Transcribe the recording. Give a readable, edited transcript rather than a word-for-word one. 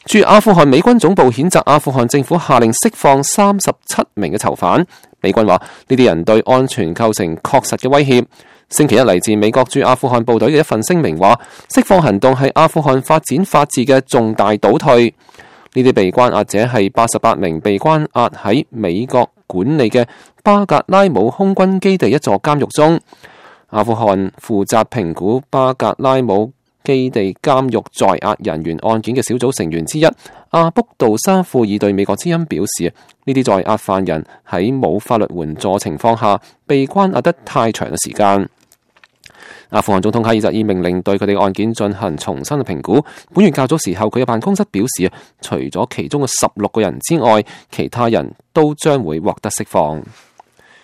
駐阿富汗美軍總部譴責阿富汗政府下令釋放37名嘅囚犯。美軍話呢啲人對安全構成確實嘅威脅。星期一嚟自美國駐阿富汗部隊嘅一份聲明話，釋放行動係阿富汗發展法治嘅重大倒退。呢啲被關押者係88名被關押喺美國管理嘅巴格拉姆空軍基地一座監獄中。阿富汗負責評估巴格拉姆基地監獄在押人員案件嘅小組成員之一阿卜杜沙庫爾對美國之音表示，呢啲在押犯人喺冇法律援助情況下被關押得太長嘅時間。阿富汗總統卡爾扎伊命令對佢哋嘅案件進行重新嘅評估。本月較早時候，佢嘅辦公室表示，除咗其中嘅16個人之外，其他人都將會獲得釋放。